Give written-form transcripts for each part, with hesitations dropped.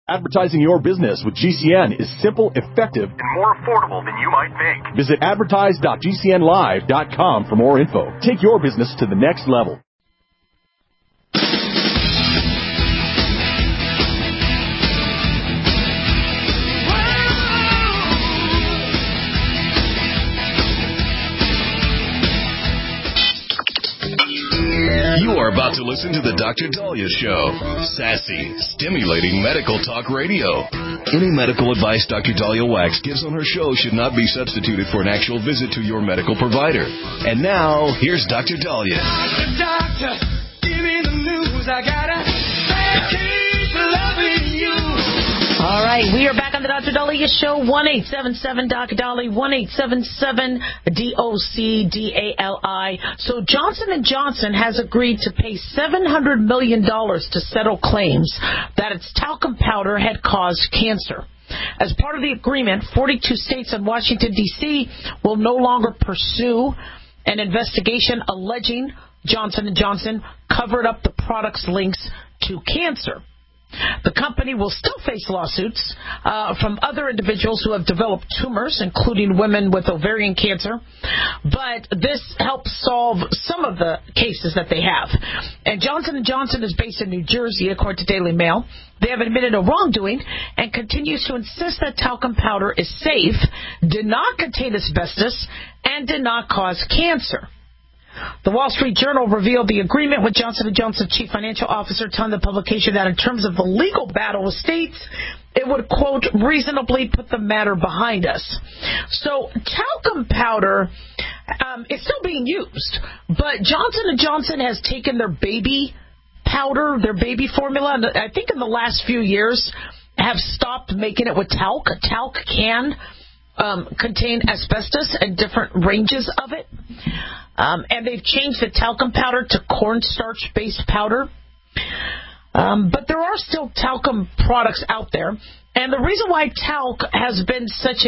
Advertising your business with GCN is simple, effective, and more affordable than you might think. Visit advertise.gcnlive.com for more info. Take your business to the next level. You are about to listen to the Dr. Daliah Show. Sassy, stimulating medical talk radio. Any medical advice Dr. Daliah Wax gives on her show should not be substituted for an actual visit to your medical provider. And now, here's Dr. Daliah. Doctor, give me the news. I gotta keep loving you. All right, we are back on the Dr. Daliah Show, 1-877-Dr. 1-877-DOC-DALI. So Johnson & Johnson has agreed to pay $700 million to settle claims that its talcum powder had caused cancer. As part of the agreement, 42 states and Washington, D.C. will no longer pursue an investigation alleging Johnson & Johnson covered up the product's links to cancer. The company will still face lawsuits from other individuals who have developed tumors, including women with ovarian cancer. But this helps solve some of the cases that they have. And Johnson & Johnson is based in New Jersey, according to Daily Mail. They have admitted no wrongdoing and continues to insist that talcum powder is safe, did not contain asbestos, and did not cause cancer. The Wall Street Journal revealed the agreement with Johnson & Johnson chief financial officer telling the publication that in terms of the legal battle with states, it would, quote, reasonably put the matter behind us. So talcum powder is still being used, but Johnson & Johnson has taken their baby powder, their baby formula, and I think in the last few years have stopped making it with talc. Talc can contain asbestos and different ranges of it. And they've changed the talcum powder to cornstarch-based powder. But there are still talcum products out there. And the reason why talc has been such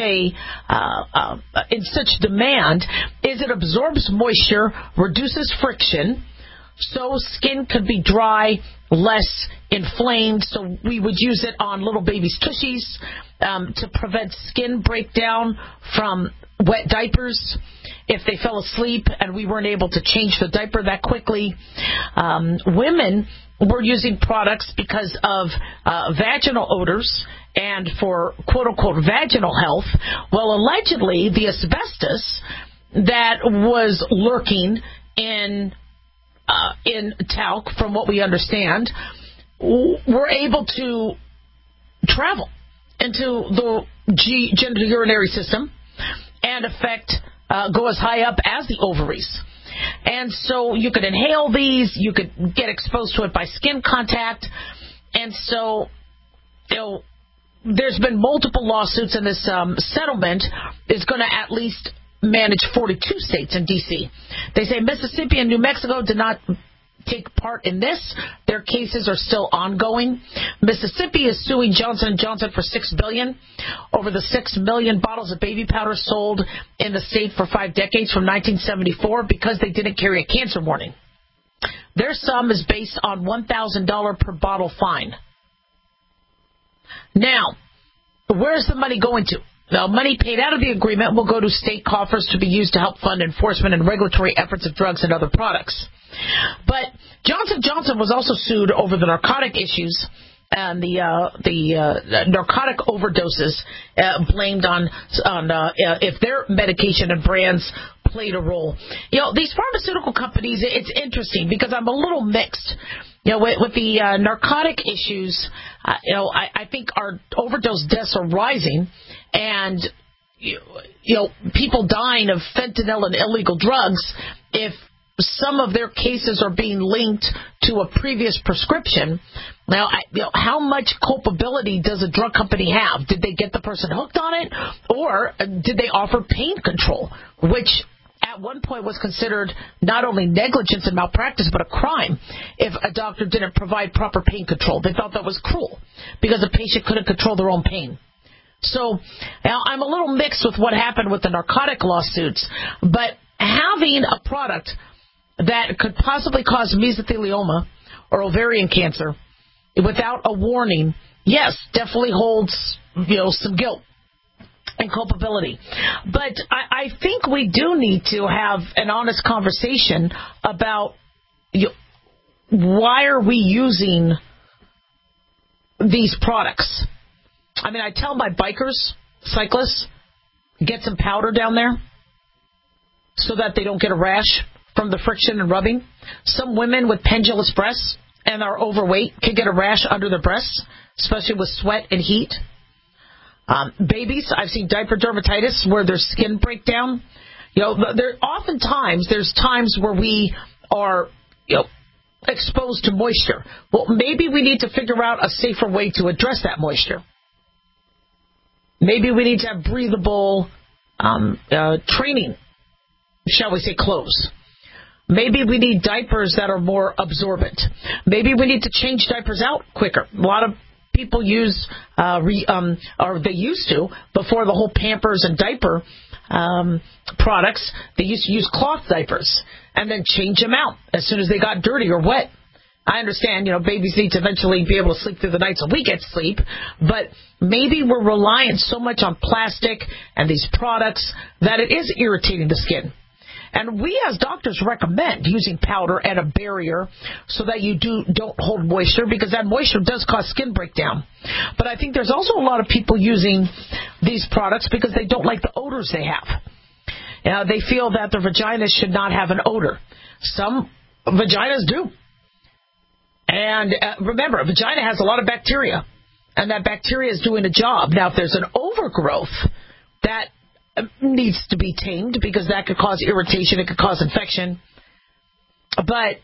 in such demand is it absorbs moisture, reduces friction, so skin could be dry, less inflamed. So we would use it on little babies' tushies to prevent skin breakdown from wet diapers if they fell asleep and we weren't able to change the diaper that quickly. Women were using products because of vaginal odors and for quote-unquote vaginal health. Well, allegedly, the asbestos that was lurking in talc, from what we understand, were able to travel into the genital urinary system and go as high up as the ovaries. And so you could inhale these, you could get exposed to it by skin contact. And so, there's been multiple lawsuits, and this settlement is going to at least manage 42 states in D.C. They say Mississippi and New Mexico did not take part in this. Their cases are still ongoing. Mississippi is suing Johnson & Johnson for $6 billion over the 6 million bottles of baby powder sold in the state for 5 decades from 1974 because they didn't carry a cancer warning. Their sum is based on $1,000 per bottle fine. Now, where's the money going to? Now, money paid out of the agreement will go to state coffers to be used to help fund enforcement and regulatory efforts of drugs and other products. But Johnson & Johnson was also sued over the narcotic issues and the narcotic overdoses blamed on if their medication and brands played a role. These pharmaceutical companies, it's interesting because I'm a little mixed. With the narcotic issues, I think our overdose deaths are rising, and people dying of fentanyl and illegal drugs. If some of their cases are being linked to a previous prescription, now, how much culpability does a drug company have? Did they get the person hooked on it, or did they offer pain control, which at one point was considered not only negligence and malpractice, but a crime if a doctor didn't provide proper pain control. They thought that was cruel because the patient couldn't control their own pain. So I'm a little mixed with what happened with the narcotic lawsuits, but having a product that could possibly cause mesothelioma or ovarian cancer without a warning yes, definitely holds, some guilt and culpability. But I think we do need to have an honest conversation about why are we using these products. I mean, I tell my bikers, cyclists, get some powder down there so that they don't get a rash from the friction and rubbing. Some women with pendulous breasts and are overweight can get a rash under their breasts, especially with sweat and heat. Babies, I've seen diaper dermatitis where their skin break down. There's times where we are, exposed to moisture. Well, maybe we need to figure out a safer way to address that moisture. Maybe we need to have breathable training, shall we say, clothes. Maybe we need diapers that are more absorbent. Maybe we need to change diapers out quicker. A lot of people use, or they used to, before the whole Pampers and diaper products, they used to use cloth diapers and then change them out as soon as they got dirty or wet. I understand, babies need to eventually be able to sleep through the night so we get sleep, but maybe we're reliant so much on plastic and these products that it is irritating the skin. And we as doctors recommend using powder and a barrier so that you don't hold moisture, because that moisture does cause skin breakdown. But I think there's also a lot of people using these products because they don't like the odors they have. They feel that their vaginas should not have an odor. Some vaginas do. And remember, a vagina has a lot of bacteria, and that bacteria is doing a job. Now, if there's an overgrowth, that needs to be tamed because that could cause irritation, it could cause infection. But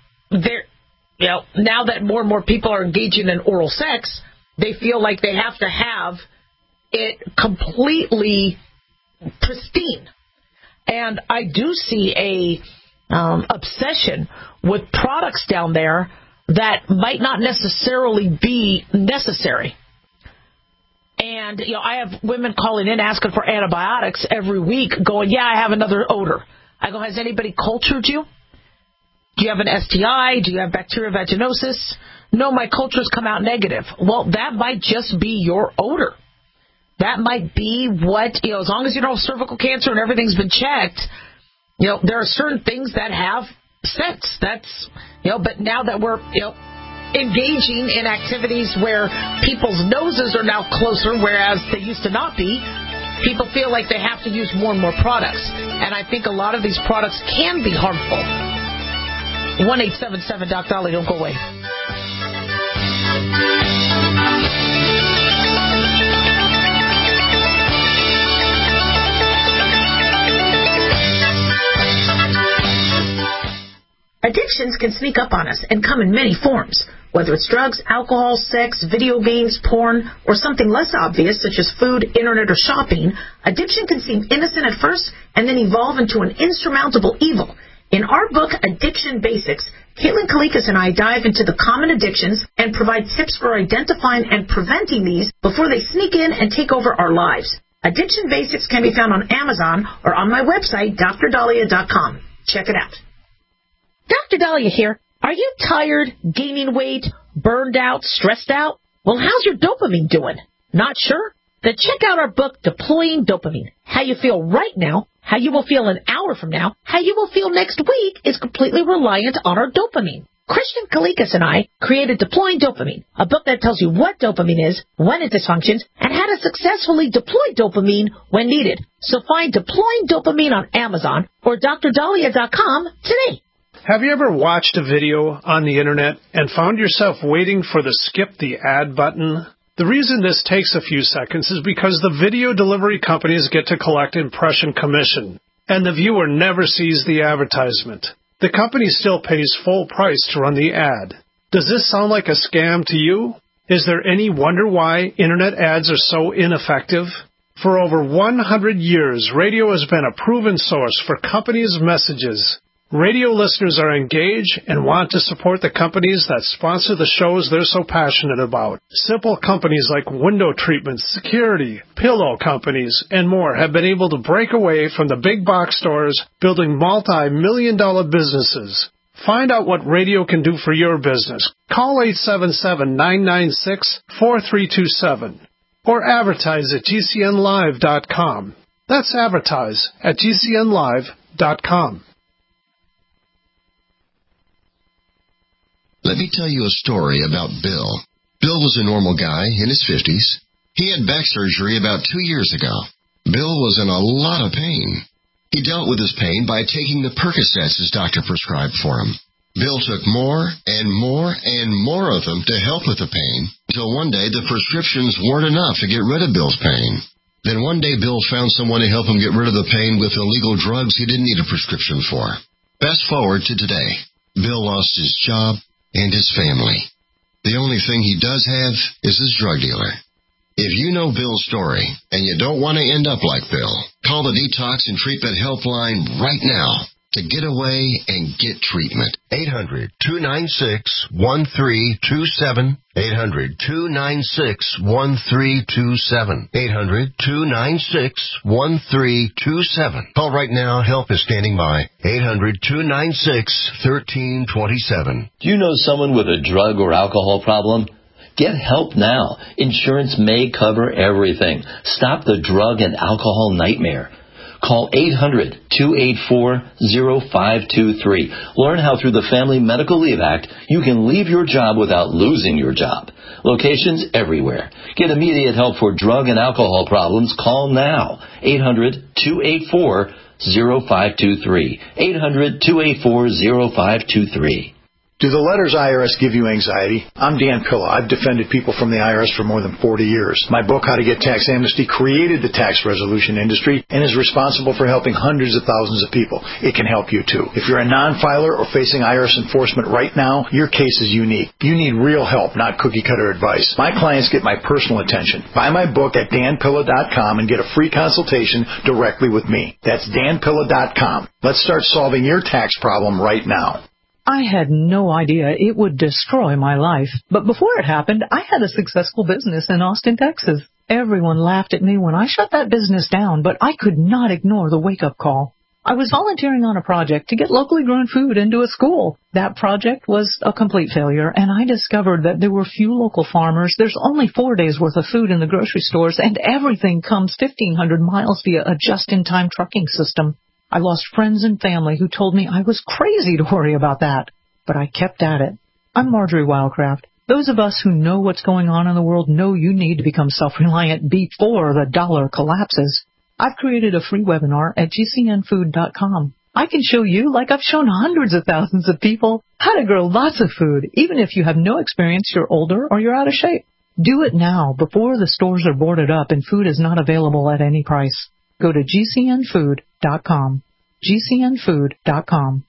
now that more and more people are engaging in oral sex, they feel like they have to have it completely pristine. And I do see a obsession with products down there that might not necessarily be necessary. And, I have women calling in asking for antibiotics every week going, yeah, I have another odor. I go, has anybody cultured you? Do you have an STI? Do you have bacterial vaginosis? No, my cultures come out negative. Well, that might just be your odor. That might be what, as long as you don't have cervical cancer and everything's been checked, there are certain things that have sense. That's, but now that we're, engaging in activities where people's noses are now closer, whereas they used to not be, people feel like they have to use more and more products. And I think a lot of these products can be harmful. 1-877-Doc-Dolly, don't go away. Addictions can sneak up on us and come in many forms. Whether it's drugs, alcohol, sex, video games, porn, or something less obvious such as food, internet, or shopping, addiction can seem innocent at first and then evolve into an insurmountable evil. In our book, Addiction Basics, Caitlin Kalikas and I dive into the common addictions and provide tips for identifying and preventing these before they sneak in and take over our lives. Addiction Basics can be found on Amazon or on my website, DrDahlia.com. Check it out. Dr. Dahlia here. Are you tired, gaining weight, burned out, stressed out? Well, how's your dopamine doing? Not sure? Then check out our book, Deploying Dopamine. How you feel right now, how you will feel an hour from now, how you will feel next week is completely reliant on our dopamine. Christian Kalikas and I created Deploying Dopamine, a book that tells you what dopamine is, when it dysfunctions, and how to successfully deploy dopamine when needed. So find Deploying Dopamine on Amazon or DrDahlia.com today. Have you ever watched a video on the internet and found yourself waiting for the skip the ad button? The reason this takes a few seconds is because the video delivery companies get to collect impression commission, and the viewer never sees the advertisement. The company still pays full price to run the ad. Does this sound like a scam to you? Is there any wonder why internet ads are so ineffective? For over 100 years, radio has been a proven source for companies' messages. Radio listeners are engaged and want to support the companies that sponsor the shows they're so passionate about. Simple companies like window treatments, security, pillow companies, and more have been able to break away from the big box stores, building multi-million-dollar businesses. Find out what radio can do for your business. Call 877-996-4327 or advertise at GCNlive.com. That's advertise at GCNlive.com. Let me tell you a story about Bill. Bill was a normal guy in his 50s. He had back surgery about 2 years ago. Bill was in a lot of pain. He dealt with his pain by taking the Percocets his doctor prescribed for him. Bill took more and more and more of them to help with the pain, until one day the prescriptions weren't enough to get rid of Bill's pain. Then one day Bill found someone to help him get rid of the pain with illegal drugs he didn't need a prescription for. Fast forward to today. Bill lost his job and his family. The only thing he does have is his drug dealer. If you know Bill's story and you don't want to end up like Bill, call the Detox and Treatment Helpline right now to get away and get treatment. 800-296-1327. 800-296-1327. 800-296-1327. Call right now. Help is standing by. 800-296-1327. Do you know someone with a drug or alcohol problem? Get help now. Insurance may cover everything. Stop the drug and alcohol nightmare. Call 800-284-0523. Learn how through the Family Medical Leave Act, you can leave your job without losing your job. Locations everywhere. Get immediate help for drug and alcohol problems. Call now. 800-284-0523. 800-284-0523. Do the letters IRS give you anxiety? I'm Dan Pilla. I've defended people from the IRS for more than 40 years. My book, How to Get Tax Amnesty, created the tax resolution industry and is responsible for helping hundreds of thousands of people. It can help you, too. If you're a non-filer or facing IRS enforcement right now, your case is unique. You need real help, not cookie-cutter advice. My clients get my personal attention. Buy my book at danpilla.com and get a free consultation directly with me. That's danpilla.com. Let's start solving your tax problem right now. I had no idea it would destroy my life. But before it happened, I had a successful business in Austin, Texas. Everyone laughed at me when I shut that business down, but I could not ignore the wake-up call. I was volunteering on a project to get locally grown food into a school. That project was a complete failure, and I discovered that there were few local farmers. There's only 4 days' worth of food in the grocery stores, and everything comes 1,500 miles via a just-in-time trucking system. I lost friends and family who told me I was crazy to worry about that, but I kept at it. I'm Marjorie Wildcraft. Those of us who know what's going on in the world know you need to become self-reliant before the dollar collapses. I've created a free webinar at GCNfood.com. I can show you, like I've shown hundreds of thousands of people, how to grow lots of food, even if you have no experience, you're older, or you're out of shape. Do it now, before the stores are boarded up and food is not available at any price. Go to GCNfood.com. GCNfood.com.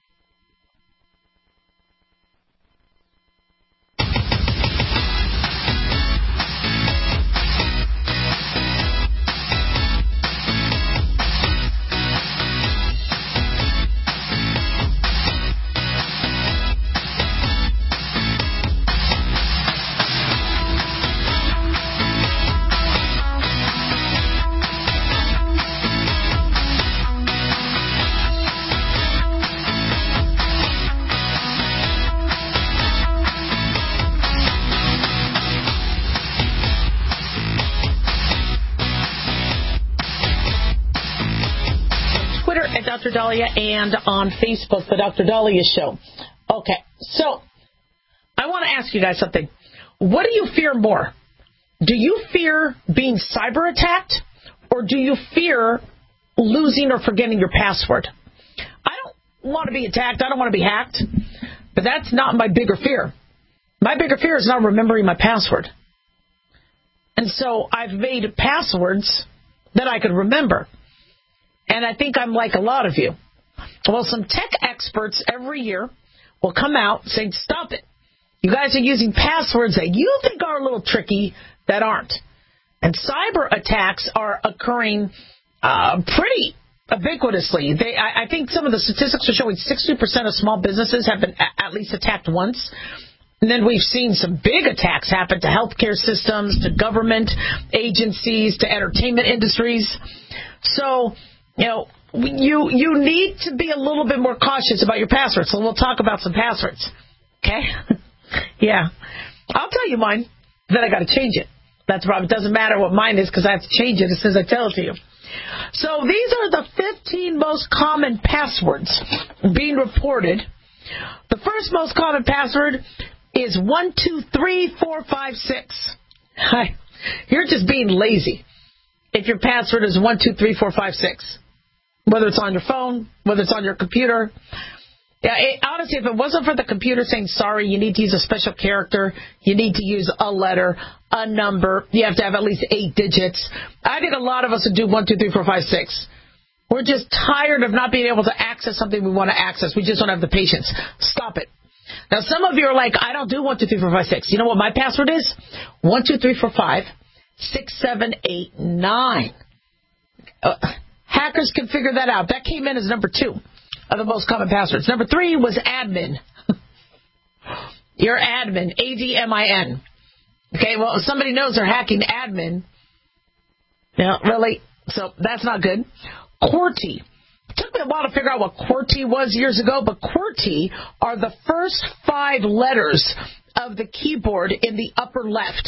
Dr. Dahlia and on Facebook, The Dr. Dahlia Show. Okay, so I want to ask you guys something. What do you fear more? Do you fear being cyber attacked, or do you fear losing or forgetting your password? I don't want to be attacked. I don't want to be hacked, but that's not my bigger fear. My bigger fear is not remembering my password. And so I've made passwords that I could remember. And I think I'm like a lot of you. Well, some tech experts every year will come out saying, stop it. You guys are using passwords that you think are a little tricky that aren't. And cyber attacks are occurring pretty ubiquitously. I think some of the statistics are showing 60% of small businesses have been at least attacked once. And then we've seen some big attacks happen to healthcare systems, to government agencies, to entertainment industries. So, you know, you need to be a little bit more cautious about your passwords. So we'll talk about some passwords. Okay? Yeah. I'll tell you mine. Then I got to change it. That's the problem. It doesn't matter what mine is because I have to change it as soon as I tell it to you. So these are the 15 most common passwords being reported. The first most common password is 123456. You're just being lazy if your password is 123456. Whether it's on your phone, whether it's on your computer. Yeah, honestly, if it wasn't for the computer saying, sorry, you need to use a special character, you need to use a letter, a number, you have to have at least 8 digits. I think a lot of us would do 1, 2, 3, 4, 5, 6. We're just tired of not being able to access something we want to access. We just don't have the patience. Stop it. Now, some of you are like, I don't do 1, 2, 3, 4, 5, 6. You know what my password is? 1, 2, 3, 4, 5, 6, 7, 8, 9. Hackers can figure that out. That came in as number 2. Of the most common passwords. Number 3 was admin. Your admin, ADMIN. Okay, well, if somebody knows they're hacking admin, yeah, really, so that's not good. QWERTY. It took me a while to figure out what QWERTY was years ago, but QWERTY are the first 5 letters of the keyboard in the upper left.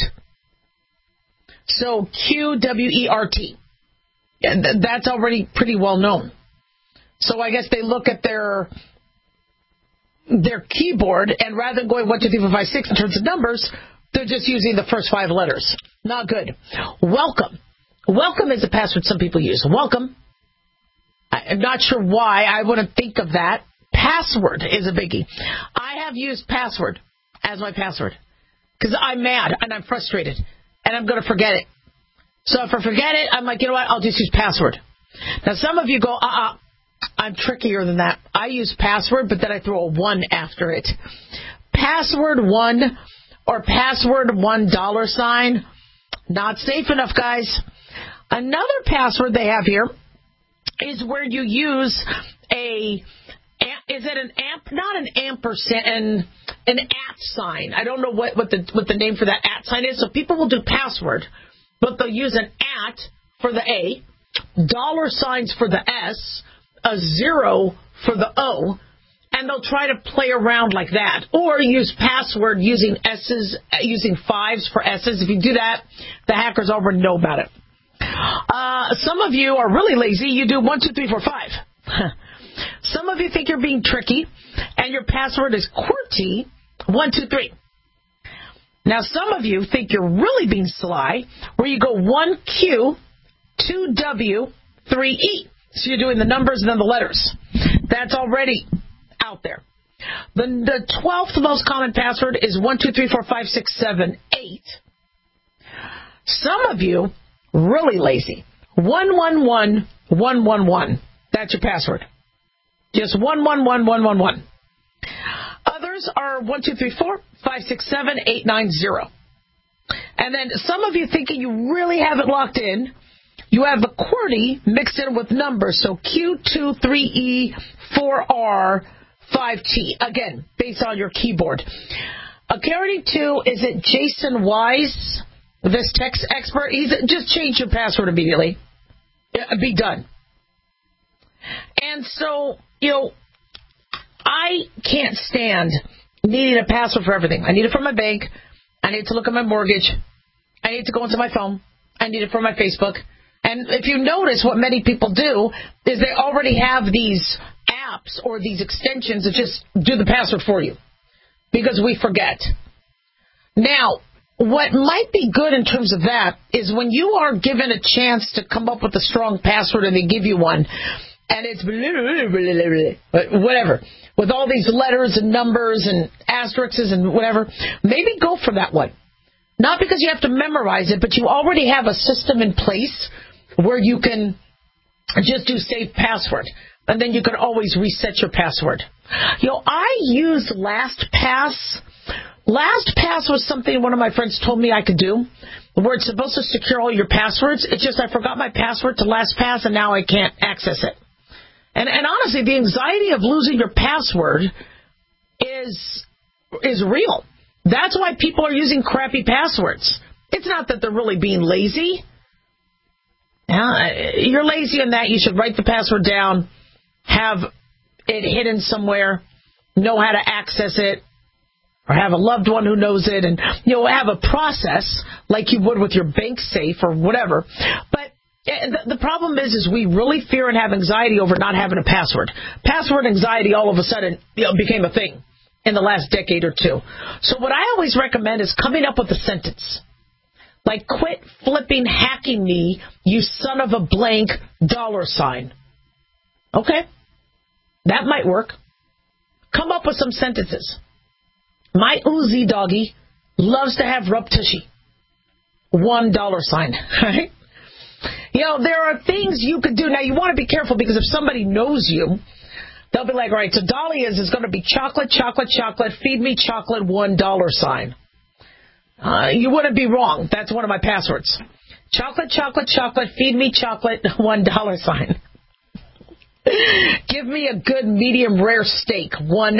So QWERT. And that's already pretty well known. So I guess they look at their keyboard, and rather than going 1, 2, 3, 4, 5, 6 in terms of numbers, they're just using the first 5 letters. Not good. Welcome. Welcome is a password some people use. Welcome. I'm not sure why I wouldn't think of that. Password is a biggie. I have used password as my password because I'm mad and I'm frustrated and I'm going to forget it. So if I forget it, I'm like, you know what? I'll just use password. Now, some of you go, I'm trickier than that. I use password, but then I throw a 1 after it. Password 1 or password $1, not safe enough, guys. Another password they have here is where you use is it an amp? Not an ampersand, an @ sign. I don't know what the name for that @ sign is. So people will do password, but they'll use an @ for the A, $signs for the S, a 0 for the O, and they'll try to play around like that. Or use password using S's, using 5s for S's. If you do that, the hackers already know about it. Some of you are really lazy. You do 1, 2, 3, 4, 5. Some of you think you're being tricky, and your password is QWERTY 1, 2, 3. Now, some of you think you're really being sly, where you go 1Q, 2W, 3E. So you're doing the numbers and then the letters. That's already out there. The 12th most common password is 1, 2, 3, 4, 5, 6, 7, 8. Some of you, really lazy. 111 111. That's your password. Just 111 111. Others are 1, 2, 3, 4, 5, 6, 7, 8, 9, 0. And then some of you thinking you really have it locked in. You have the QWERTY mixed in with numbers, so Q2, 3E, 4R, 5T. Again, based on your keyboard. According to, is it Jason Wise, this text expert? Just change your password immediately. Be done. And so, I can't stand needing a password for everything. I need it for my bank. I need to look at my mortgage. I need to go into my phone. I need it for my Facebook. And if you notice, what many people do is they already have these apps or these extensions that just do the password for you because we forget. Now, what might be good in terms of that is when you are given a chance to come up with a strong password and they give you one, and it's whatever, with all these letters and numbers and asterisks and whatever, maybe go for that one. Not because you have to memorize it, but you already have a system in place where you can just do save password, and then you can always reset your password. I use LastPass. LastPass was something one of my friends told me I could do, where it's supposed to secure all your passwords. It's just I forgot my password to LastPass, and now I can't access it. And honestly, the anxiety of losing your password is real. That's why people are using crappy passwords. It's not that they're really being lazy. You're lazy in that. You should write the password down, have it hidden somewhere, know how to access it, or have a loved one who knows it, and have a process like you would with your bank safe or whatever. But the problem is we really fear and have anxiety over not having a password. Password anxiety all of a sudden became a thing in the last decade or two. So what I always recommend is coming up with a sentence. Like, quit flipping hacking me, you son of a blank $. Okay, that might work. Come up with some sentences. My Uzi doggy loves to have rub tushy. $1. Right? There are things you could do. Now, you want to be careful because if somebody knows you, they'll be like, all right, so Dahlia's is going to be chocolate, chocolate, chocolate, feed me chocolate, $1. You wouldn't be wrong. That's one of my passwords. Chocolate, chocolate, chocolate, feed me chocolate, $1. Give me a good medium rare steak, $1.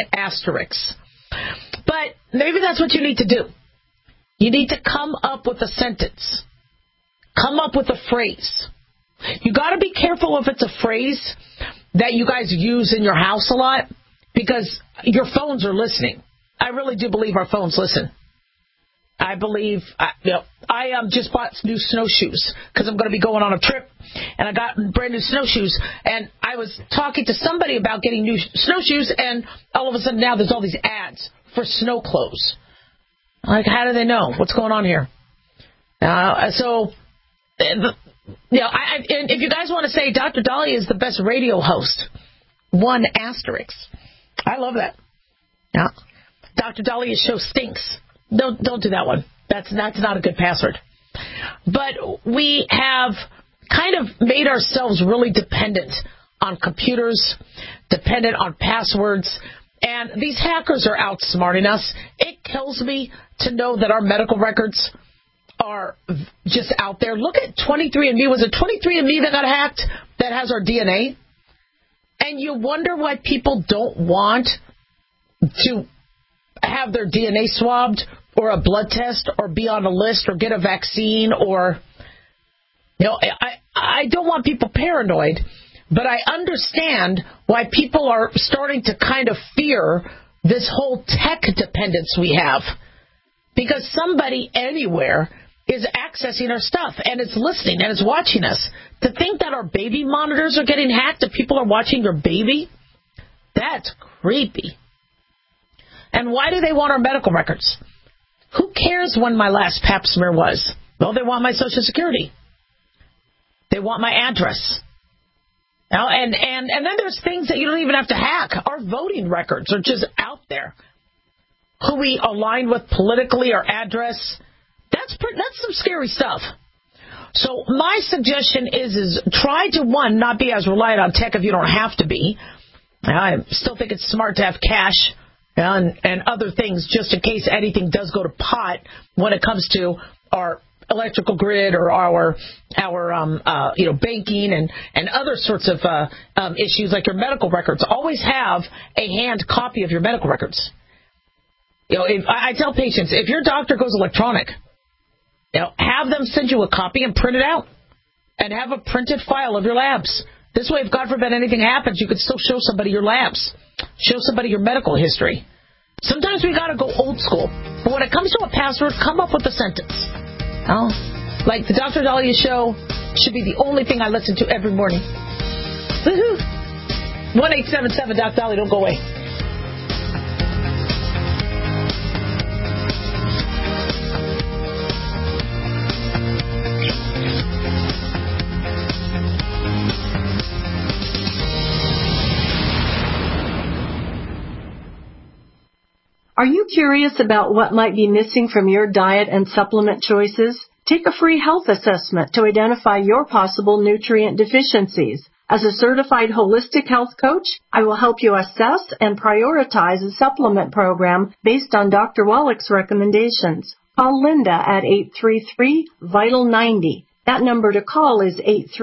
But maybe that's what you need to do. You need to come up with a sentence. Come up with a phrase. You got to be careful if it's a phrase that you guys use in your house a lot, because your phones are listening. I really do believe our phones listen. I believe, I just bought new snowshoes because I'm going to be going on a trip, and I got brand new snowshoes, and I was talking to somebody about getting new snowshoes, and all of a sudden now there's all these ads for snow clothes. Like, how do they know? What's going on here? And if you guys want to say Dr. Dahlia is the best radio host, $1. I love that. Yeah. Dr. Dahlia's show stinks. Don't do that one. That's not a good password. But we have kind of made ourselves really dependent on computers, dependent on passwords, and these hackers are outsmarting us. It kills me to know that our medical records are just out there. Look at 23andMe. Was it 23andMe that got hacked that has our DNA? And you wonder why people don't want to have their DNA swabbed or a blood test or be on a list or get a vaccine or, I don't want people paranoid, but I understand why people are starting to kind of fear this whole tech dependence we have, because somebody anywhere is accessing our stuff and it's listening and it's watching us. To think that our baby monitors are getting hacked and people are watching your baby, that's creepy. And why do they want our medical records? Who cares when my last pap smear was? Well, they want my Social Security. They want my address. Now, and then there's things that you don't even have to hack. Our voting records are just out there. Who we align with politically, our address, that's some scary stuff. So my suggestion is try to, one, not be as reliant on tech if you don't have to be. I still think it's smart to have cash and other things just in case anything does go to pot when it comes to our electrical grid or our banking and other sorts of issues like your medical records. Always have a hand copy of your medical records. I tell patients, if your doctor goes electronic, have them send you a copy and print it out and have a printed file of your labs. This way, if God forbid anything happens, you could still show somebody your labs, show somebody your medical history. Sometimes we got to go old school. But when it comes to a password, come up with a sentence. Like the Dr. Dahlia show should be the only thing I listen to every morning. Woohoo! 1-877 Dr. Dahlia, don't go away. Are you curious about what might be missing from your diet and supplement choices? Take a free health assessment to identify your possible nutrient deficiencies. As a certified holistic health coach, I will help you assess and prioritize a supplement program based on Dr. Wallach's recommendations. Call Linda at 833-VITAL-90. That number to call is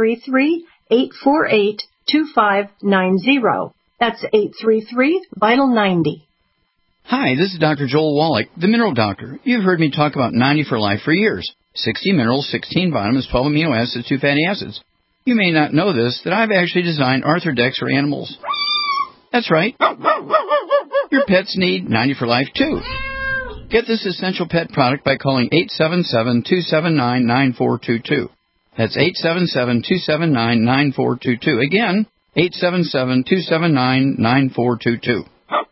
833-848-2590. That's 833-VITAL-90. Hi, this is Dr. Joel Wallach, the Mineral Doctor. You've heard me talk about 90 for Life for years. 60 minerals, 16 vitamins, 12 amino acids, 2 fatty acids. You may not know this, that I've actually designed Arthrodex for animals. That's right. Your pets need 90 for Life, too. Get this essential pet product by calling 877-279-9422. That's 877-279-9422. Again, 877-279-9422.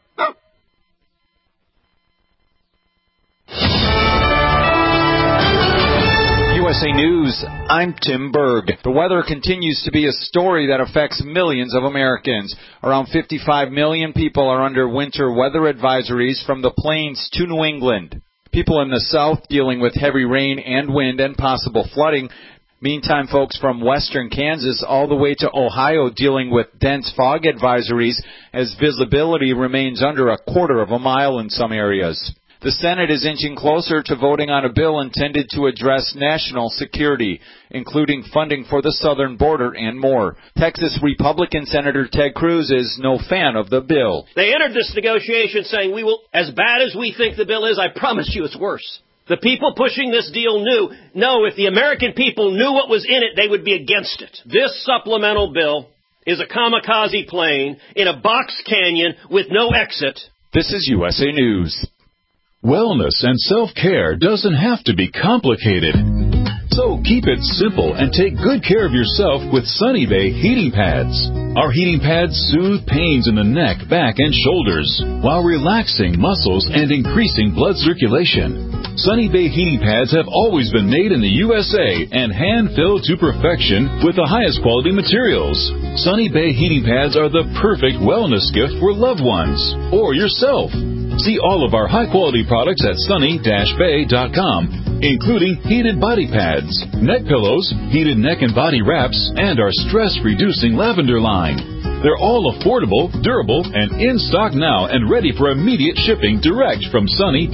USA News, I'm Tim Berg. The weather continues to be a story that affects millions of Americans. Around 55 million people are under winter weather advisories from the plains to New England. People in the south dealing with heavy rain and wind and possible flooding. Meantime, folks from western Kansas all the way to Ohio dealing with dense fog advisories as visibility remains under a quarter of a mile in some areas. The Senate is inching closer to voting on a bill intended to address national security, including funding for the southern border and more. Texas Republican Senator Ted Cruz is no fan of the bill. They entered this negotiation saying, we will, as bad as we think the bill is, I promise you it's worse. The people pushing this deal knew, no, if the American people knew what was in it, they would be against it. This supplemental bill is a kamikaze plane in a box canyon with no exit. This is USA News. Wellness and self-care doesn't have to be complicated. So keep it simple and take good care of yourself with Sunny Bay heating pads. Our heating pads soothe pains in the neck, back, and shoulders while relaxing muscles and increasing blood circulation. Sunny Bay heating pads have always been made in the USA and hand-filled to perfection with the highest quality materials. Sunny Bay heating pads are the perfect wellness gift for loved ones or yourself. See all of our high-quality products at sunny-bay.com, including heated body pads, neck pillows, heated neck and body wraps, and our stress-reducing lavender line. They're all affordable, durable, and in stock now and ready for immediate shipping direct from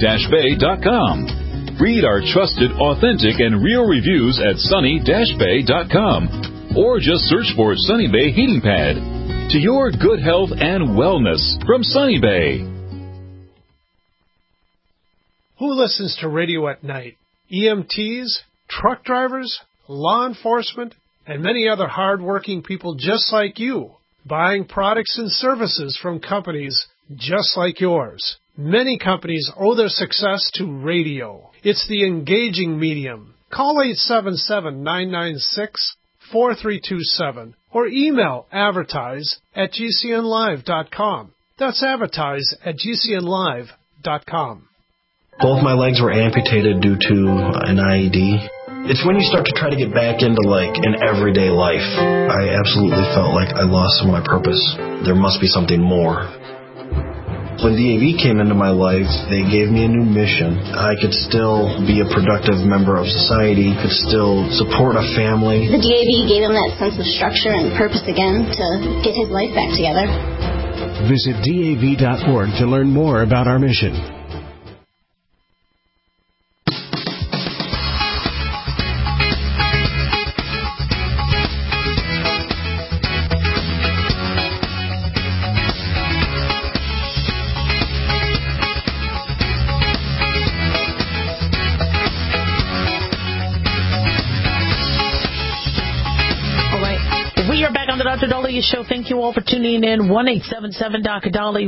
sunny-bay.com. Read our trusted, authentic, and real reviews at sunny-bay.com, or just search for Sunny Bay Heating Pad. To your good health and wellness from Sunny Bay. Who listens to radio at night? EMTs, truck drivers, law enforcement, and many other hard-working people just like you, buying products and services from companies just like yours. Many companies owe their success to radio. It's the engaging medium. Call 877-996-4327 or email advertise@gcnlive.com. That's advertise@gcnlive.com. Both my legs were amputated due to an IED. It's when you start to try to get back into, an everyday life. I absolutely felt like I lost some of my purpose. There must be something more. When DAV came into my life, they gave me a new mission. I could still be a productive member of society, could still support a family. The DAV gave him that sense of structure and purpose again to get his life back together. Visit DAV.org to learn more about our mission. Dr. Dahlia Show. Thank you all for tuning in. 1-877-Dr.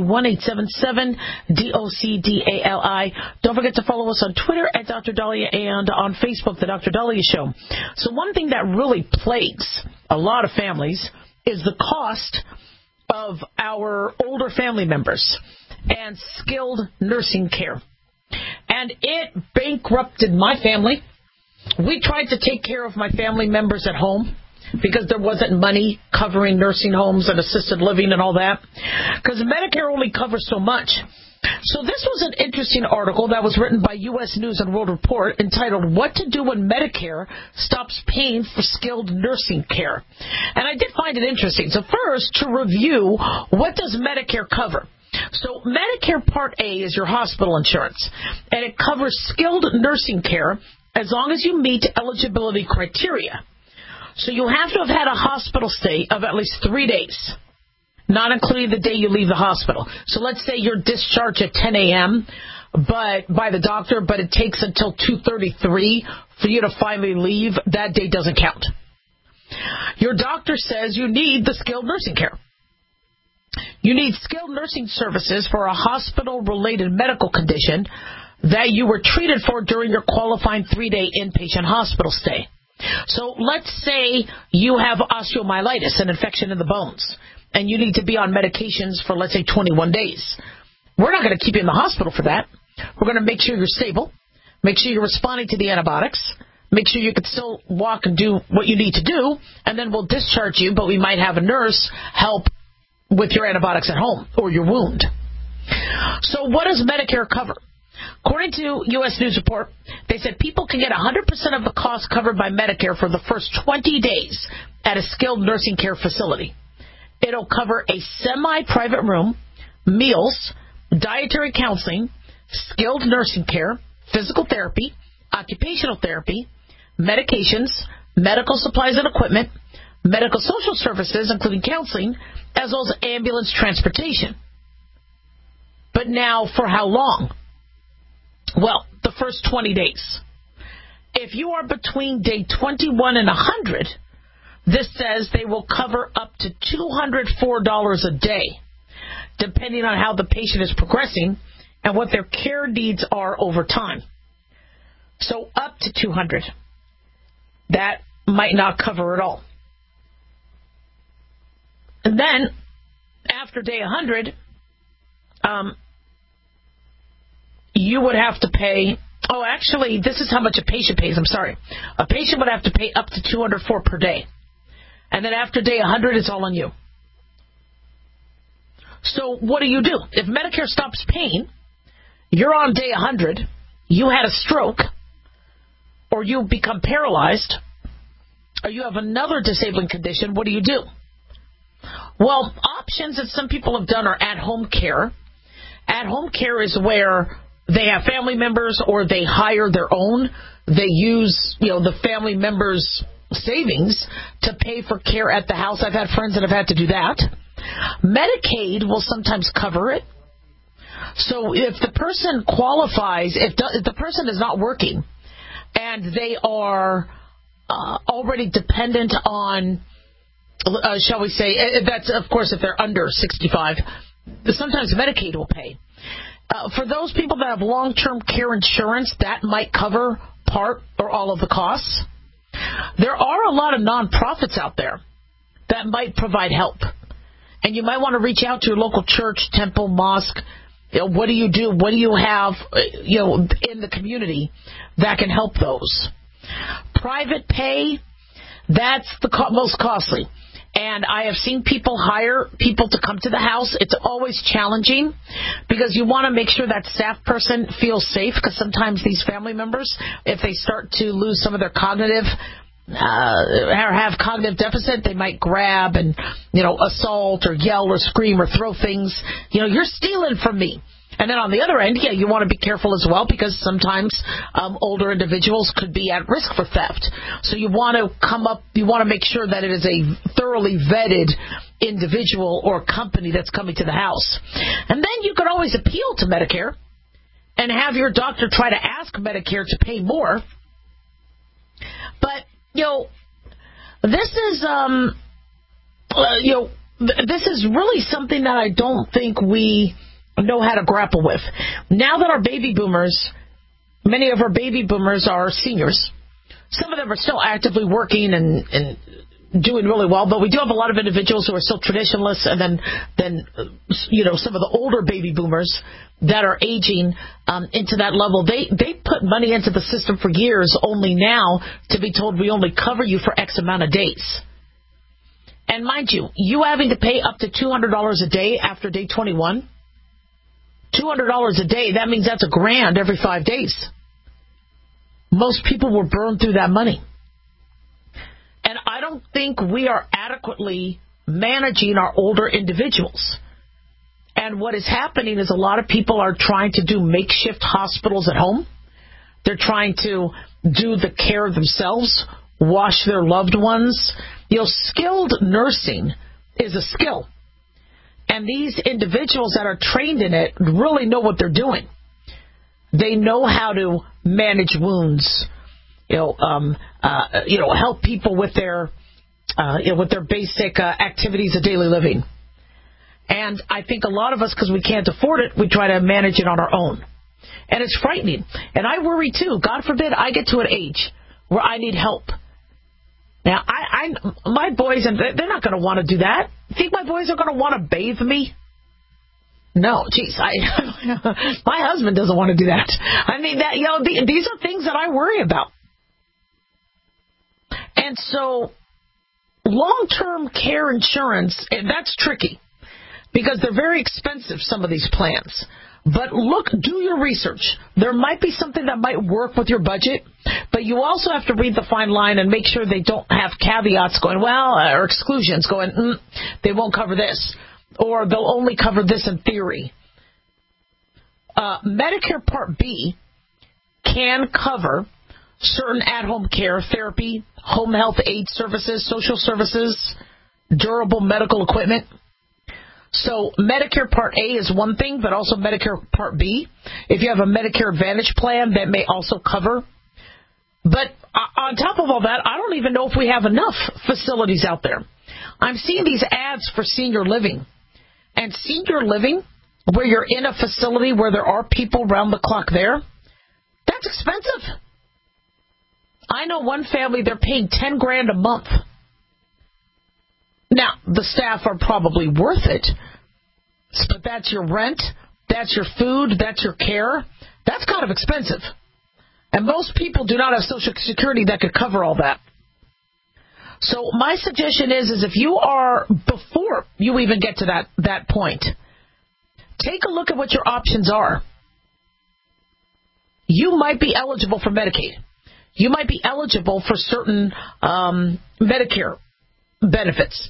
1-877-DOCDALI. Don't forget to follow us on Twitter at Dr. Dahlia and on Facebook, The Dr. Dahlia Show. So one thing that really plagues a lot of families is the cost of our older family members and skilled nursing care. And it bankrupted my family. We tried to take care of my family members at home, because there wasn't money covering nursing homes and assisted living and all that, because Medicare only covers so much. So this was an interesting article that was written by U.S. News and World Report entitled, What to Do When Medicare Stops Paying for Skilled Nursing Care. And I did find it interesting. So first, to review, what does Medicare cover? So Medicare Part A is your hospital insurance, and it covers skilled nursing care as long as you meet eligibility criteria. So you have to have had a hospital stay of at least 3 days, not including the day you leave the hospital. So let's say you're discharged at 10 a.m. by the doctor, but it takes until 2:33 for you to finally leave. That day doesn't count. Your doctor says you need the skilled nursing care. You need skilled nursing services for a hospital-related medical condition that you were treated for during your qualifying 3-day inpatient hospital stay. So let's say you have osteomyelitis, an infection in the bones, and you need to be on medications for, let's say, 21 days. We're not going to keep you in the hospital for that. We're going to make sure you're stable, make sure you're responding to the antibiotics, make sure you can still walk and do what you need to do, and then we'll discharge you, but we might have a nurse help with your antibiotics at home or your wound. So what does Medicare cover? According to U.S. News Report, they said people can get 100% of the cost covered by Medicare for the first 20 days at a skilled nursing care facility. It'll cover a semi-private room, meals, dietary counseling, skilled nursing care, physical therapy, occupational therapy, medications, medical supplies and equipment, medical social services, including counseling, as well as ambulance transportation. But now, for how long? Well, the first 20 days. If you are between day 21 and 100, this says they will cover up to $204 a day, depending on how the patient is progressing and what their care needs are over time. So up to 200. That might not cover it all. And then, after day 100, you would have to pay... Oh, actually, this is how much a patient pays. I'm sorry. A patient would have to pay up to $204 per day. And then after day 100, it's all on you. So what do? If Medicare stops paying, you're on day 100, you had a stroke, or you become paralyzed, or you have another disabling condition, what do? Well, options that some people have done are at-home care. At-home care is where they have family members or they hire their own. They use, the family members' savings to pay for care at the house. I've had friends that have had to do that. Medicaid will sometimes cover it. So if the person qualifies, if the person is not working and they are already dependent on, shall we say, that's, of course, if they're under 65, sometimes Medicaid will pay. For those people that have long-term care insurance, that might cover part or all of the costs. There are a lot of nonprofits out there that might provide help. And you might want to reach out to your local church, temple, mosque. What do you do? What do you have, in the community that can help those? Private pay, that's the most costly. And I have seen people hire people to come to the house. It's always challenging because you want to make sure that staff person feels safe, because sometimes these family members, if they start to lose some of their cognitive or have cognitive deficit, they might grab and, assault or yell or scream or throw things. You're stealing from me. And then on the other end, you want to be careful as well, because sometimes older individuals could be at risk for theft. So you want to make sure that it is a thoroughly vetted individual or company that's coming to the house. And then you could always appeal to Medicare and have your doctor try to ask Medicare to pay more. But, this is, this is really something that I don't think we know how to grapple with. Now that our baby boomers, many of our baby boomers are seniors. Some of them are still actively working and doing really well, but we do have a lot of individuals who are still traditionalists, and then some of the older baby boomers that are aging into that level. They put money into the system for years, only now to be told we only cover you for X amount of days. And mind you having to pay up to $200 a day after day 21, $200 a day, that means that's $1,000 every 5 days. Most people will burn through that money. And I don't think we are adequately managing our older individuals. And what is happening is a lot of people are trying to do makeshift hospitals at home. They're trying to do the care themselves, wash their loved ones. Skilled nursing is a skill. And these individuals that are trained in it really know what they're doing. They know how to manage wounds, help people with their with their basic activities of daily living. And I think a lot of us, because we can't afford it, we try to manage it on our own. And it's frightening. And I worry, too. God forbid I get to an age where I need help. Now, my boys, and they're not going to want to do that. You think my boys are going to want to bathe me? No, geez, my husband doesn't want to do that. I mean, these are things that I worry about. And so, long-term care insurance, that's tricky because they're very expensive, some of these plans. But do your research. There might be something that might work with your budget, but you also have to read the fine line and make sure they don't have caveats going, or exclusions going, they won't cover this, or they'll only cover this in theory. Medicare Part B can cover certain at-home care, therapy, home health aid services, social services, durable medical equipment. So Medicare Part A is one thing, but also Medicare Part B. If you have a Medicare Advantage plan, that may also cover. But on top of all that, I don't even know if we have enough facilities out there. I'm seeing these ads for senior living. And senior living, where you're in a facility where there are people around the clock there, that's expensive. I know one family, they're paying $10,000 a month. Now, the staff are probably worth it, but that's your rent, that's your food, that's your care. That's kind of expensive. And most people do not have Social Security that could cover all that. So my suggestion is if you are, before you even get to that point, take a look at what your options are. You might be eligible for Medicaid. You might be eligible for certain Medicare benefits.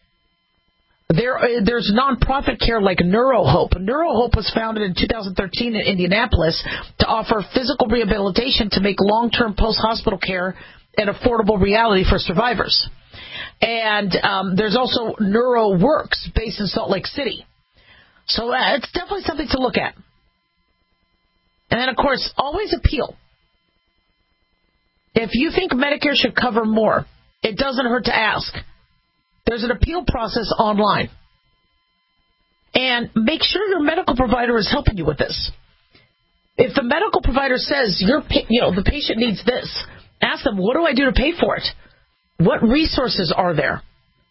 There's nonprofit care like NeuroHope. NeuroHope was founded in 2013 in Indianapolis to offer physical rehabilitation to make long-term post-hospital care an affordable reality for survivors. And there's also NeuroWorks based in Salt Lake City. So it's definitely something to look at. And then, of course, always appeal. If you think Medicare should cover more, it doesn't hurt to ask. There's an appeal process online. And make sure your medical provider is helping you with this. If the medical provider says the patient needs this, ask them, what do I do to pay for it? What resources are there?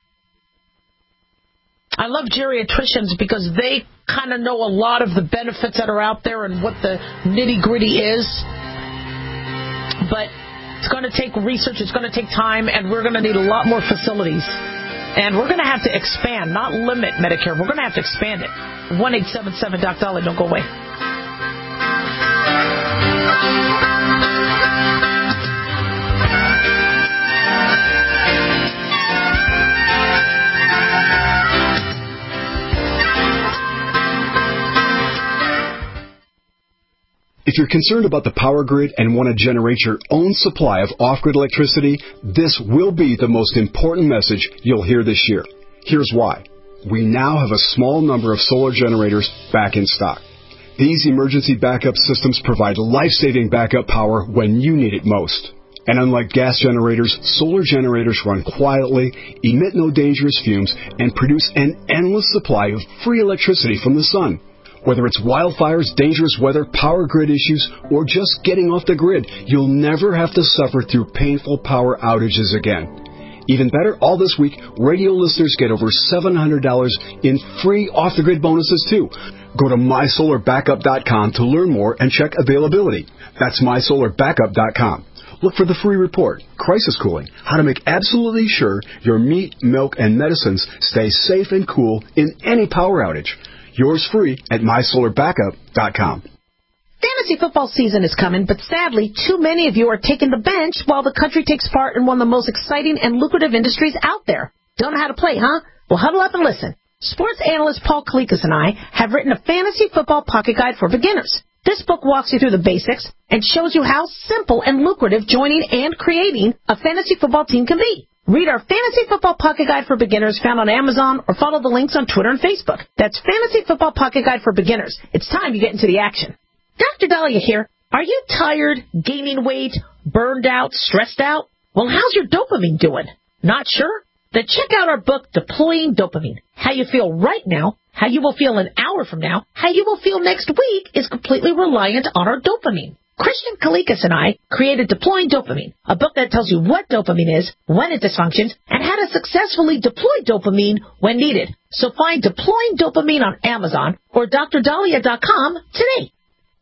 I love geriatricians because they kind of know a lot of the benefits that are out there and what the nitty-gritty is. But it's going to take research, it's going to take time, and we're going to need a lot more facilities. And we're going to have to expand, not limit Medicare. We're going to have to expand it. 1-877-DOC-DOLLAR. Don't go away. If you're concerned about the power grid and want to generate your own supply of off-grid electricity, this will be the most important message you'll hear this year. Here's why. We now have a small number of solar generators back in stock. These emergency backup systems provide life-saving backup power when you need it most. And unlike gas generators, solar generators run quietly, emit no dangerous fumes, and produce an endless supply of free electricity from the sun. Whether it's wildfires, dangerous weather, power grid issues, or just getting off the grid, you'll never have to suffer through painful power outages again. Even better, all this week, radio listeners get over $700 in free off-the-grid bonuses, too. Go to MySolarBackup.com to learn more and check availability. That's MySolarBackup.com. Look for the free report, Crisis Cooling, how to make absolutely sure your meat, milk, and medicines stay safe and cool in any power outage. Yours free at MySolarBackup.com. Fantasy football season is coming, but sadly, too many of you are taking the bench while the country takes part in one of the most exciting and lucrative industries out there. Don't know how to play, huh? Well, huddle up and listen. Sports analyst Paul Kalikas and I have written a fantasy football pocket guide for beginners. This book walks you through the basics and shows you how simple and lucrative joining and creating a fantasy football team can be. Read our Fantasy Football Pocket Guide for Beginners found on Amazon or follow the links on Twitter and Facebook. That's Fantasy Football Pocket Guide for Beginners. It's time you get into the action. Dr. Dahlia here. Are you tired, gaining weight, burned out, stressed out? Well, how's your dopamine doing? Not sure? then check out our book, Deploying Dopamine. How you feel right now, how you will feel an hour from now, how you will feel next week is completely reliant on our dopamine. Christian Kalikas and I created Deploying Dopamine, a book that tells you what dopamine is, when it dysfunctions, and how to successfully deploy dopamine when needed. So find Deploying Dopamine on Amazon or DrDahlia.com today.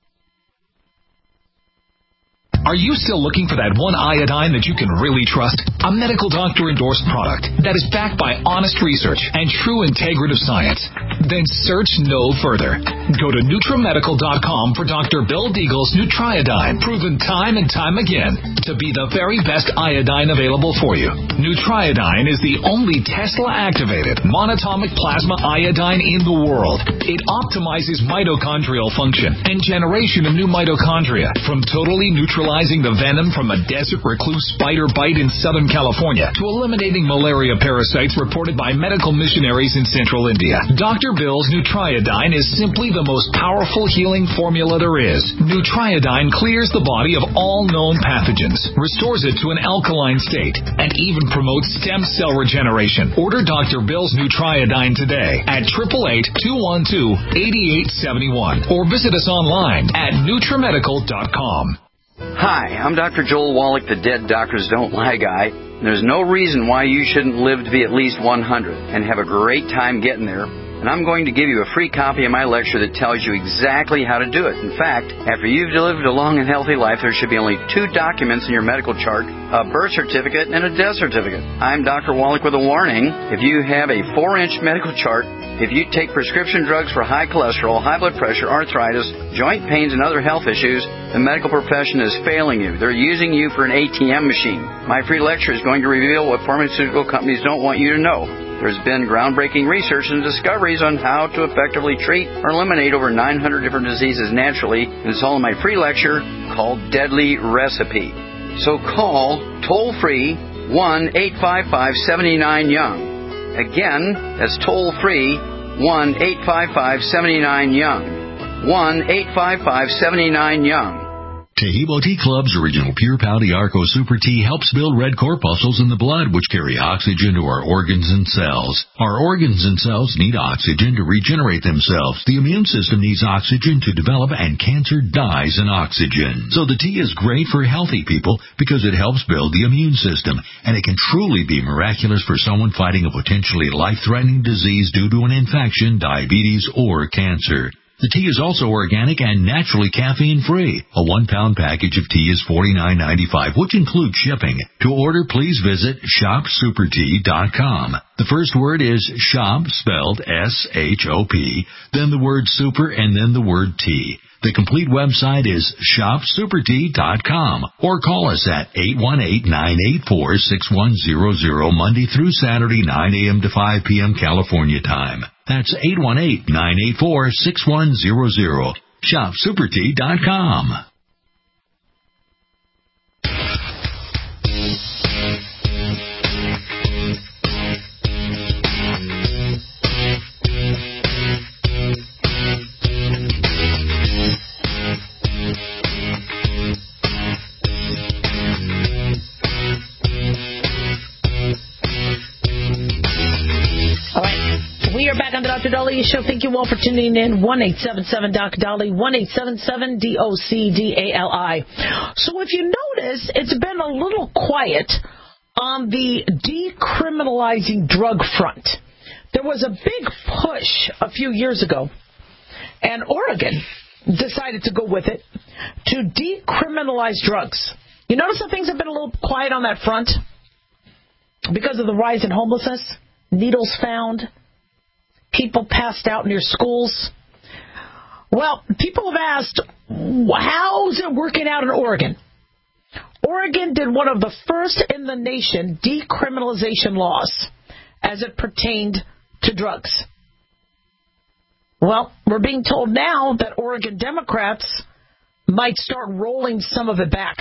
Are you still looking for that one iodine that you can really trust? A medical doctor-endorsed product that is backed by honest research and true integrative science? Then search no further. Go to NutriMedical.com for Dr. Bill Deagle's Nutriodine, proven time and time again to be the very best iodine available for you. Nutriodine is the only Tesla-activated monatomic plasma iodine in the world. It optimizes mitochondrial function and generation of new mitochondria from totally neutralizing the venom from a desert recluse spider bite in Southern California to eliminating malaria parasites reported by medical missionaries in central India. Dr. Bill's Nutriodine is simply the most powerful healing formula there is. Nutriodine clears the body of all known pathogens, restores it to an alkaline state, and even promotes stem cell regeneration. Order Dr. Bill's Nutriodine today at 888-212-8871 or visit us online at NutriMedical.com. Hi, I'm Dr. Joel Wallach, the Dead Doctors Don't Lie guy. There's no reason why you shouldn't live to be at least 100 and have a great time getting there. And I'm going to give you a free copy of my lecture that tells you exactly how to do it. In fact, after you've lived a long and healthy life, there should be only 2 documents in your medical chart, a birth certificate and a death certificate. I'm Dr. Wallach with a warning. If you have a 4-inch medical chart, if you take prescription drugs for high cholesterol, high blood pressure, arthritis, joint pains, and other health issues, the medical profession is failing you. They're using you for an ATM machine. My free lecture is going to reveal what pharmaceutical companies don't want you to know. There's been groundbreaking research and discoveries on how to effectively treat or eliminate over 900 different diseases naturally, and it's all in my free lecture called Deadly Recipe. So call toll-free 1-855-79-YOUNG. Again, that's toll-free 1-855-79-YOUNG. 1-855-79-YOUNG. Taheebo Tea Club's original Pure Pau Arco Super Tea helps build red corpuscles in the blood, which carry oxygen to our organs and cells. Our organs and cells need oxygen to regenerate themselves. The immune system needs oxygen to develop, and cancer dies in oxygen. So the tea is great for healthy people because it helps build the immune system, and it can truly be miraculous for someone fighting a potentially life-threatening disease due to an infection, diabetes, or cancer. The tea is also organic and naturally caffeine-free. A 1-pound package of tea is $49.95, which includes shipping. To order, please visit ShopSuperTea.com. The first word is shop, spelled S-H-O-P, then the word super, and then the word tea. The complete website is ShopSuperTea.com, or call us at 818-984-6100 Monday through Saturday, 9 a.m. to 5 p.m. California time. That's 818-984-6100. ShopSuperTea.com. We are back on the Dr. Dahlia Show. Thank you all for tuning in. 1-877-DOC-DALI, 1-877-DOC-DALI. So if you notice, it's been a little quiet on the decriminalizing drug front. There was a big push a few years ago, and Oregon decided to go with it, to decriminalize drugs. You notice that things have been a little quiet on that front because of the rise in homelessness, needles found, people passed out near schools. Well, people have asked, how's it working out in Oregon? Oregon did one of the first in the nation decriminalization laws as it pertained to drugs. Well, we're being told now that Oregon Democrats might start rolling some of it back.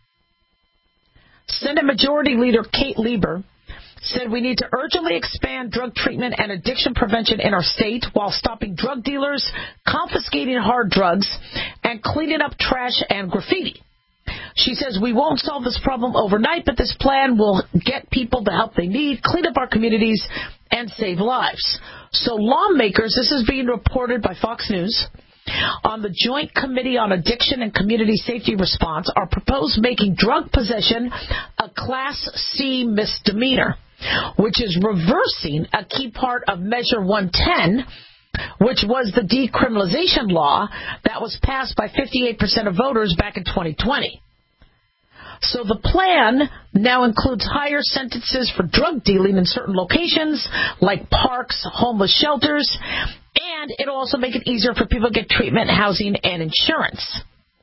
Senate Majority Leader Kate Lieber said we need to urgently expand drug treatment and addiction prevention in our state while stopping drug dealers, confiscating hard drugs, and cleaning up trash and graffiti. She says, we won't solve this problem overnight, but this plan will get people the help they need, clean up our communities, and save lives. So lawmakers, this is being reported by Fox News, on the Joint Committee on Addiction and Community Safety Response are proposed making drug possession a Class C misdemeanor, which is reversing a key part of Measure 110, which was the decriminalization law that was passed by 58% of voters back in 2020. So the plan now includes higher sentences for drug dealing in certain locations, like parks, homeless shelters, and it'll also make it easier for people to get treatment, housing, and insurance.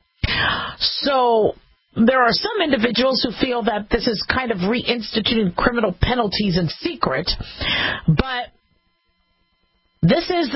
So there are some individuals who feel that this is kind of reinstituting criminal penalties in secret, but this is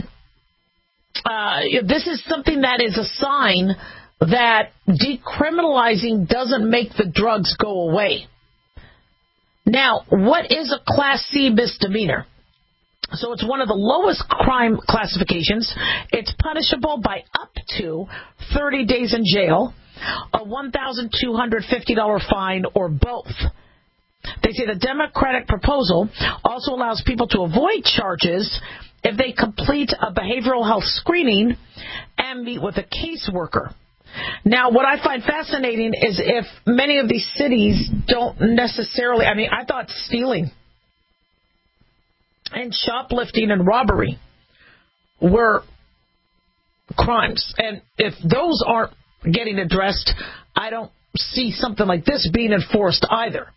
something that is a sign that decriminalizing doesn't make the drugs go away. Now, what is a Class C misdemeanor? So it's one of the lowest crime classifications. It's punishable by up to 30 days in jail, a $1,250 fine, or both. They say the Democratic proposal also allows people to avoid charges if they complete a behavioral health screening and meet with a caseworker. Now, what I find fascinating is if many of these cities don't necessarily, I thought stealing and shoplifting and robbery were crimes. And if those aren't getting addressed, I don't see something like this being enforced either.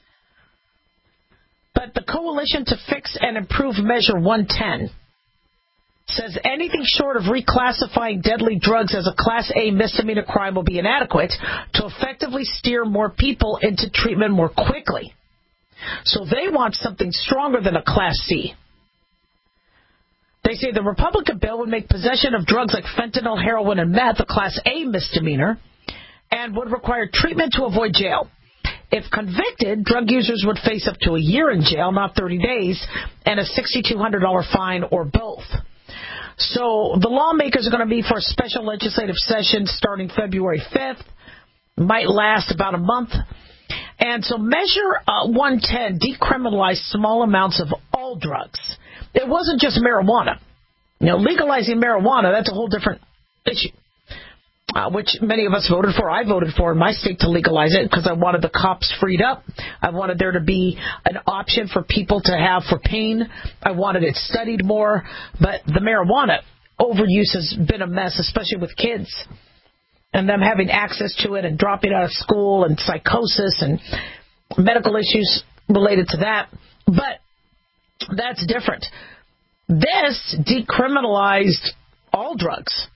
But the Coalition to Fix and Improve Measure 110 says anything short of reclassifying deadly drugs as a Class A misdemeanor crime will be inadequate to effectively steer more people into treatment more quickly. So they want something stronger than a Class C. They say the Republican bill would make possession of drugs like fentanyl, heroin, and meth a Class A misdemeanor and would require treatment to avoid jail. If convicted, drug users would face up to a year in jail, not 30 days, and a $6,200 fine or both. So the lawmakers are going to be for a special legislative session starting February 5th. Might last about a month. And so Measure 110 decriminalized small amounts of all drugs. It wasn't just marijuana. Legalizing marijuana, that's a whole different issue, which many of us voted for. I voted for in my state to legalize it because I wanted the cops freed up. I wanted there to be an option for people to have for pain. I wanted it studied more. But the marijuana overuse has been a mess, especially with kids and them having access to it and dropping out of school and psychosis and medical issues related to that. But that's different. This decriminalized all drugs.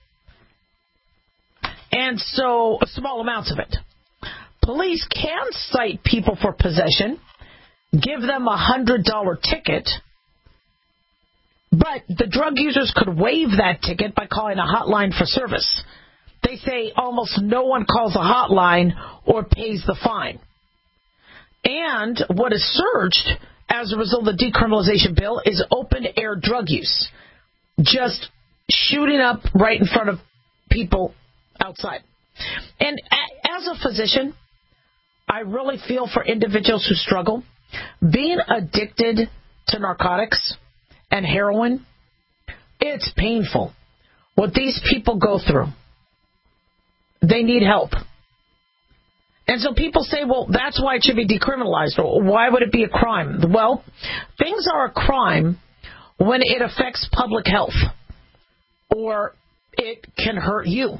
And so, small amounts of it. Police can cite people for possession, give them a $100 ticket, but the drug users could waive that ticket by calling a hotline for service. They say almost no one calls a hotline or pays the fine. And what is surged as a result of the decriminalization bill is open-air drug use. Just shooting up right in front of people outside. And as a physician, I really feel for individuals who struggle. Being addicted to narcotics and heroin, it's painful. What these people go through, they need help. And so people say, well, that's why it should be decriminalized. Or why would it be a crime? Well, things are a crime when it affects public health or it can hurt you.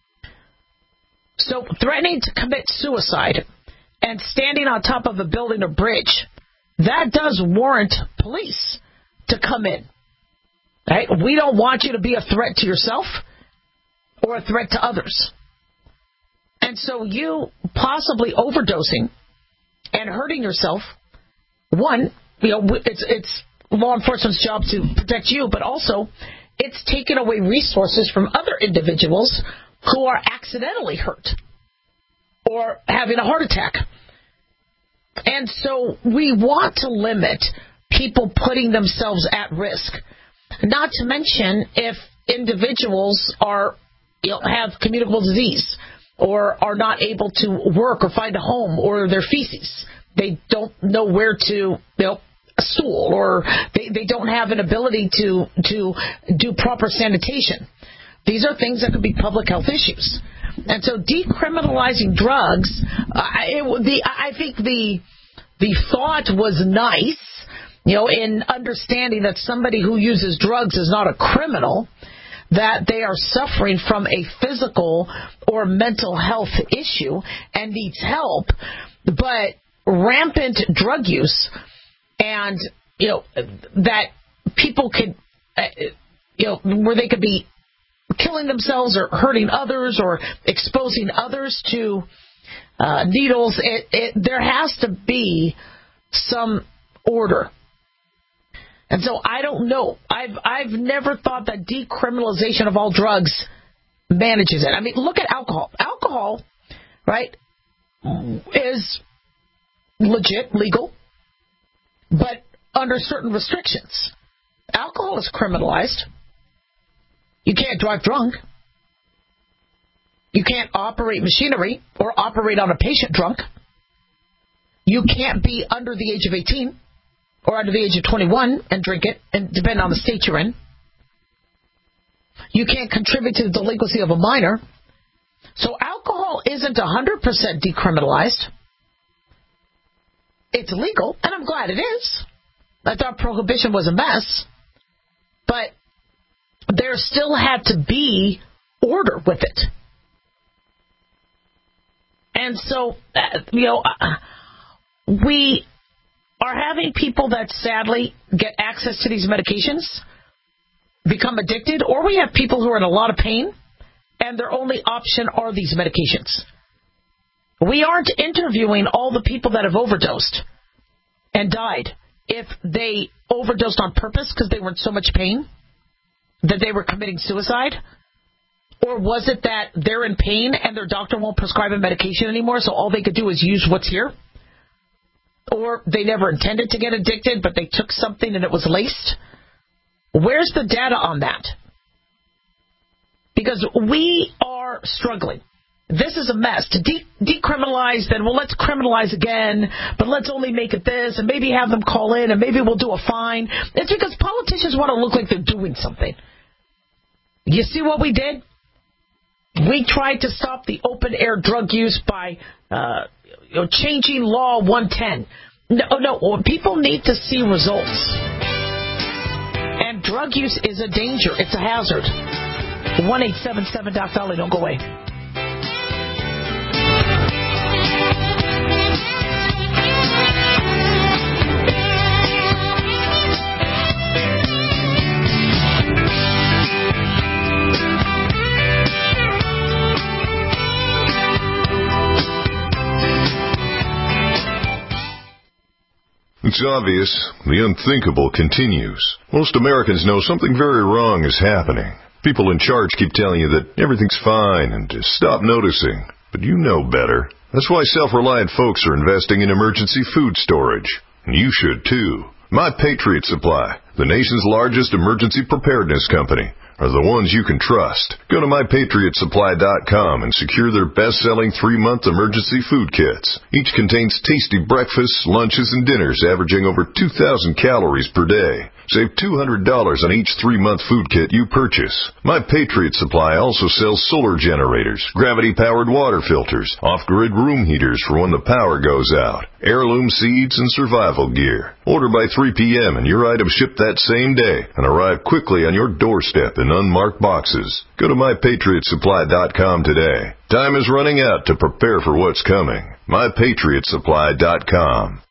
So threatening to commit suicide and standing on top of a building or bridge, that does warrant police to come in. Right? We don't want you to be a threat to yourself or a threat to others. And so you possibly overdosing and hurting yourself, one, it's law enforcement's job to protect you, but also it's taking away resources from other individuals who are accidentally hurt or having a heart attack. And so we want to limit people putting themselves at risk, not to mention if individuals have communicable disease or are not able to work or find a home, or their feces. They don't know where to, a stool, or they don't have an ability to do proper sanitation. These are things that could be public health issues. And so decriminalizing drugs, I think the thought was nice, in understanding that somebody who uses drugs is not a criminal, that they are suffering from a physical or mental health issue and needs help. But rampant drug use and, that people could, where they could be killing themselves or hurting others or exposing others to needles, there has to be some order. And so I don't know. I've never thought that decriminalization of all drugs manages it. I mean, look at alcohol. Alcohol, right, is legit, legal, but under certain restrictions. Alcohol is criminalized. You can't drive drunk. You can't operate machinery or operate on a patient drunk. You can't be under the age of 18 or under the age of 21 and drink it, and depending on the state you're in. You can't contribute to the delinquency of a minor. So alcohol isn't 100% decriminalized. It's legal, and I'm glad it is. I thought prohibition was a mess. But there still had to be order with it. And so, we are having people that sadly get access to these medications, become addicted, or we have people who are in a lot of pain, and their only option are these medications. We aren't interviewing all the people that have overdosed and died if they overdosed on purpose because they were in so much pain that they were committing suicide? Or was it that they're in pain and their doctor won't prescribe a medication anymore, so all they could do is use what's here? Or they never intended to get addicted, but they took something and it was laced? Where's the data on that? Because we are struggling. This is a mess. To decriminalize, then, well, let's criminalize again, but let's only make it this, and maybe have them call in, and maybe we'll do a fine. It's because politicians want to look like they're doing something. You see what we did? We tried to stop the open-air drug use by changing Law 110. No, people need to see results. And drug use is a danger. It's a hazard. 1-877-DOC-DOLLY. Don't go away. It's obvious. The unthinkable continues. Most Americans know something very wrong is happening. People in charge keep telling you that everything's fine and to stop noticing. But you know better. That's why self-reliant folks are investing in emergency food storage. And you should too. My Patriot Supply, the nation's largest emergency preparedness company, are the ones you can trust. Go to MyPatriotSupply.com and secure their best-selling 3-month emergency food kits. Each contains tasty breakfasts, lunches, and dinners averaging over 2,000 calories per day. Save $200 on each 3-month food kit you purchase. My Patriot Supply also sells solar generators, gravity-powered water filters, off-grid room heaters for when the power goes out, heirloom seeds, and survival gear. Order by 3 p.m. and your items ship that same day and arrive quickly on your doorstep in unmarked boxes. Go to MyPatriotSupply.com today. Time is running out to prepare for what's coming. MyPatriotSupply.com.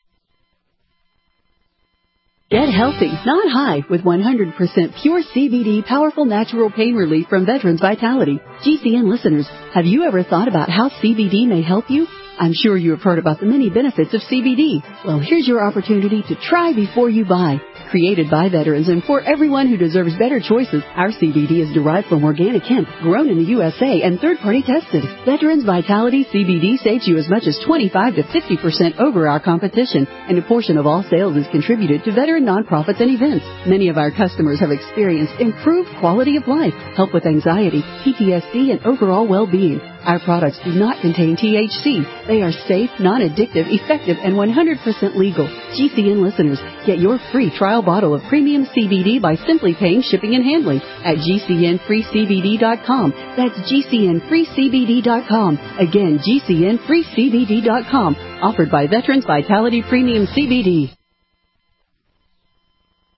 Get healthy, not high, with 100% pure CBD powerful natural pain relief from Veterans Vitality. GCN listeners, have you ever thought about how CBD may help you? I'm sure you have heard about the many benefits of CBD. Well, here's your opportunity to try before you buy. Created by veterans and for everyone who deserves better choices, our CBD is derived from organic hemp, grown in the USA and third-party tested. Veterans Vitality CBD saves you as much as 25 to 50% over our competition, and a portion of all sales is contributed to veteran nonprofits and events. Many of our customers have experienced improved quality of life, help with anxiety, PTSD, and overall well-being. Our products do not contain THC. They are safe, non-addictive, effective, and 100% legal. GCN listeners, get your free trial bottle of premium CBD by simply paying shipping and handling at GCNFreeCBD.com. That's GCNFreeCBD.com. Again, GCNFreeCBD.com. Offered by Veterans Vitality Premium CBD.